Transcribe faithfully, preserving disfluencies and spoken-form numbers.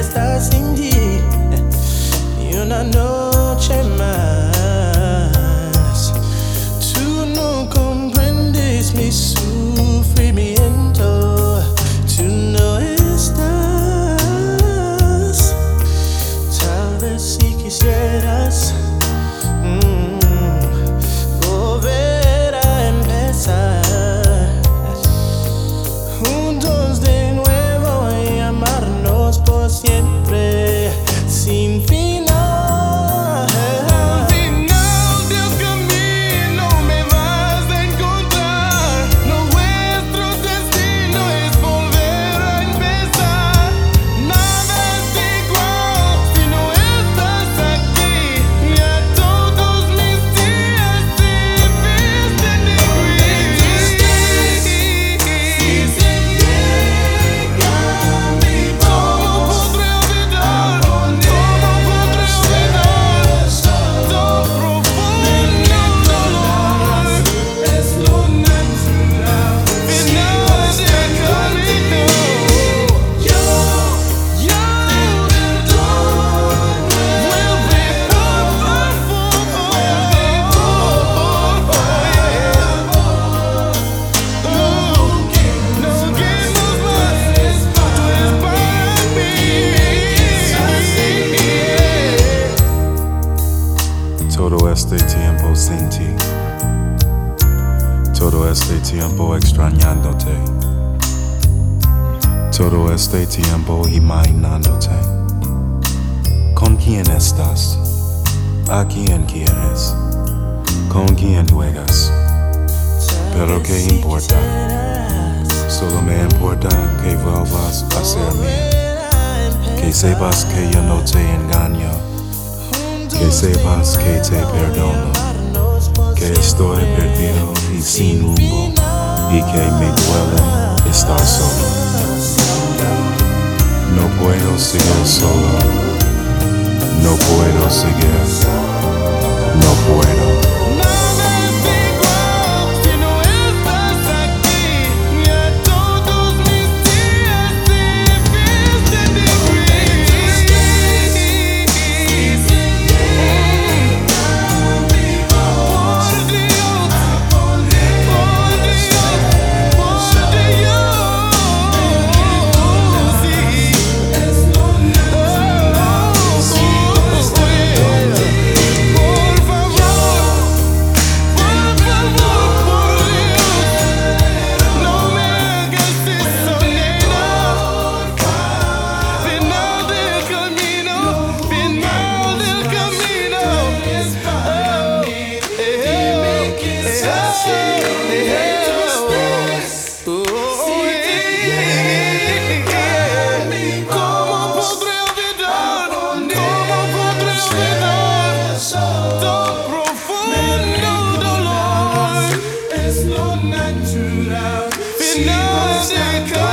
estás sin ti y una noche más. Tú no comprendes mi sufrimiento, tú no estás. Tal vez si quisieras mm, volver a empezar juntos de nuevo y amarnos por siempre sin final. Al final del camino me vas a encontrar. Nuestro destino es volver a empezar. Nada es igual si no estás aquí. Y a todos mis días te visten de gris. Si se llega mi voz, ¿cómo podré olvidar? ¿Cómo podré olvidar? Tan profundo dolor es lo natural. Final del camino. Yo, yo perdono. Vuelve por favor. No queremos más. Tú eres para mí. Todo este tiempo sin ti, todo este tiempo extrañándote, todo este tiempo imaginándote. ¿Con quién estás? ¿A quién quieres? ¿Con quién juegas? Pero qué importa, solo me importa que vuelvas a ser mía, que sepas que yo no te engaño, que sepas que te perdono, que estoy perdido y sin rumbo y que me duele estar solo. No puedo seguir solo, no puedo seguir, no puedo. Nada es igual si no estás aquí. Y a todos mis días te visten de gris. Si se llega mi voz, por Dios, por Dios, por Dios, sí, es lo natural. Por favor, por favor, por Dios, no me hagas eso, nena. Final del camino, final del camino. Dime que es así. ¿Cómo podré olvidar? ¿Cómo podré olvidar? Tan profundo dolor es lo natural. Final del camino.